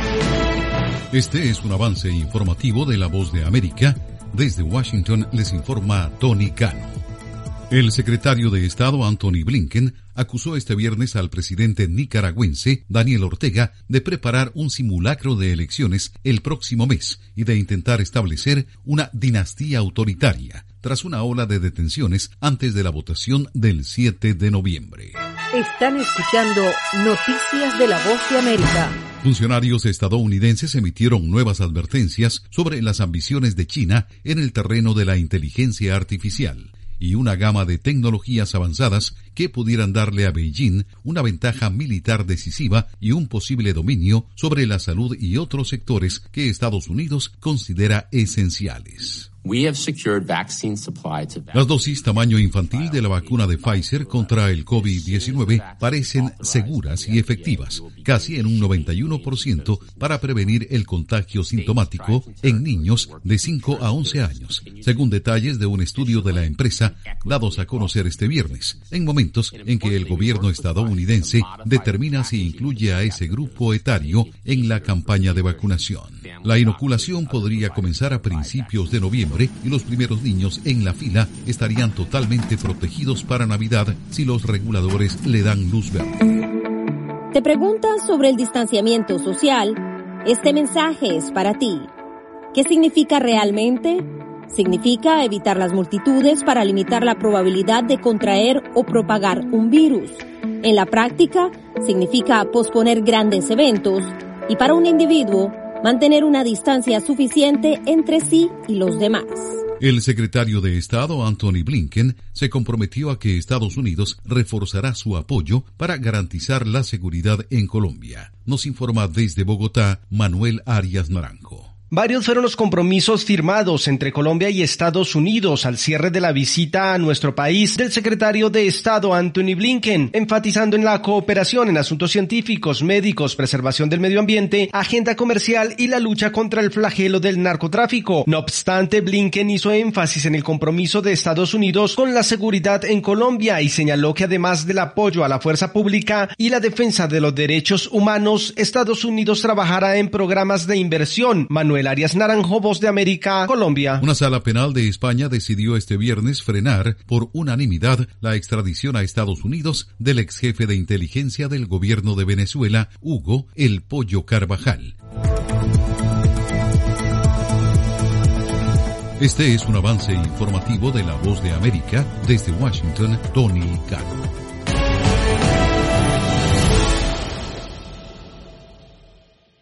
Este es un avance informativo de La Voz de América. Desde Washington les informa Tony Cano. El secretario de Estado Antony Blinken acusó este viernes al presidente nicaragüense Daniel Ortega de preparar un simulacro de elecciones el próximo mes y de intentar establecer una dinastía autoritaria tras una ola de detenciones antes de la votación del 7 de noviembre. Están escuchando Noticias de La Voz de América. Funcionarios estadounidenses emitieron nuevas advertencias sobre las ambiciones de China en el terreno de la inteligencia artificial y una gama de tecnologías avanzadas que pudieran darle a Beijing una ventaja militar decisiva y un posible dominio sobre la salud y otros sectores que Estados Unidos considera esenciales. Las dosis tamaño infantil de la vacuna de Pfizer contra el COVID-19 parecen seguras y efectivas, casi en un 91% para prevenir el contagio sintomático en niños de 5 a 11 años, según detalles de un estudio de la empresa dados a conocer este viernes, en momentos en que el gobierno estadounidense determina si incluye a ese grupo etario en la campaña de vacunación. La inoculación podría comenzar a principios de noviembre y los primeros niños en la fila estarían totalmente protegidos para Navidad si los reguladores le dan luz verde. ¿Te preguntas sobre el distanciamiento social? Este mensaje es para ti. ¿Qué significa realmente? Significa evitar las multitudes para limitar la probabilidad de contraer o propagar un virus. En la práctica, significa posponer grandes eventos y para un individuo, mantener una distancia suficiente entre sí y los demás. El secretario de Estado, Antony Blinken, se comprometió a que Estados Unidos reforzará su apoyo para garantizar la seguridad en Colombia. Nos informa desde Bogotá, Manuel Arias Naranjo. Varios fueron los compromisos firmados entre Colombia y Estados Unidos al cierre de la visita a nuestro país del secretario de Estado Antony Blinken, enfatizando en la cooperación en asuntos científicos, médicos, preservación del medio ambiente, agenda comercial y la lucha contra el flagelo del narcotráfico. No obstante, Blinken hizo énfasis en el compromiso de Estados Unidos con la seguridad en Colombia y señaló que además del apoyo a la fuerza pública y la defensa de los derechos humanos, Estados Unidos trabajará en programas de inversión. Manuel Arias Naranjo, Voz de América, Colombia. Una sala penal de España decidió este viernes frenar por unanimidad la extradición a Estados Unidos del ex jefe de inteligencia del gobierno de Venezuela, Hugo El Pollo Carvajal. Este es un avance informativo de La Voz de América. Desde Washington, Tony Cano.